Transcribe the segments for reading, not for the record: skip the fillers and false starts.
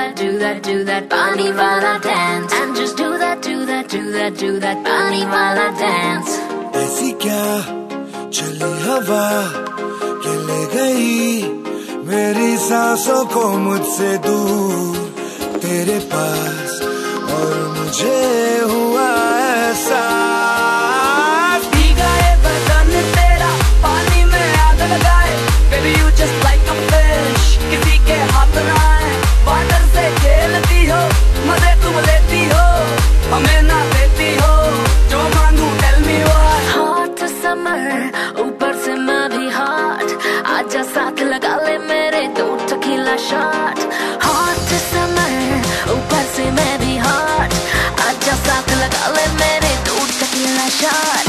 that, do that, do that पानी वाला dance and just do that, do that, do that, do that पानी वाला dance। ऐसी क्या चली हवा कि ले गई मेरी सांसों को मुझसे दूर तेरे पास और मुझे हुआ ऐसा ऊपर से मैं भी hot आजा साथ लगा ले मेरे दो tequila shot hot summer ऊपर से मैं भी hot आजा साथ लगा ले मेरे दो tequila shot।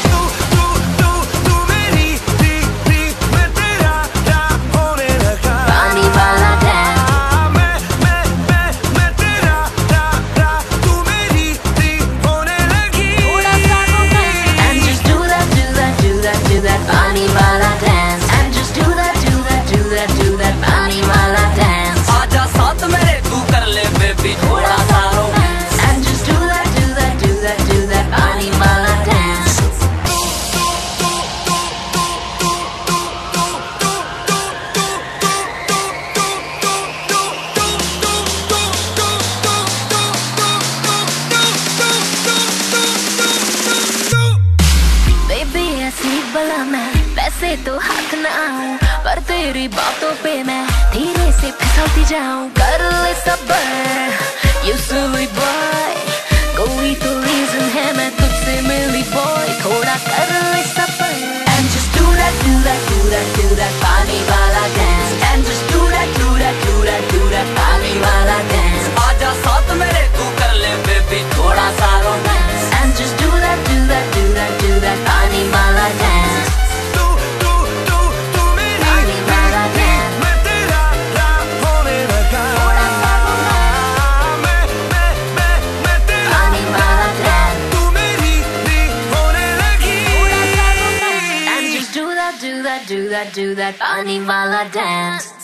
भला मैं वैसे तो हाथ न आऊं पर तेरी बातों पे मैं धीरे से फिसलती जाऊं कर ले सब्र you silly boy कोई तो रीजन है मैं तुझसे मिली boy थोड़ा कर ले सब्र and just do that, do that, do that, do that पानी वाला dance and just do that, do that, do that, do that पानी वाला dance आजा साथ मेरे तू कर ले baby थोड़ा सा romance and just do that, do that, do that, do that पानी वाला dance। Do that, do that, do that पानी वाला dance।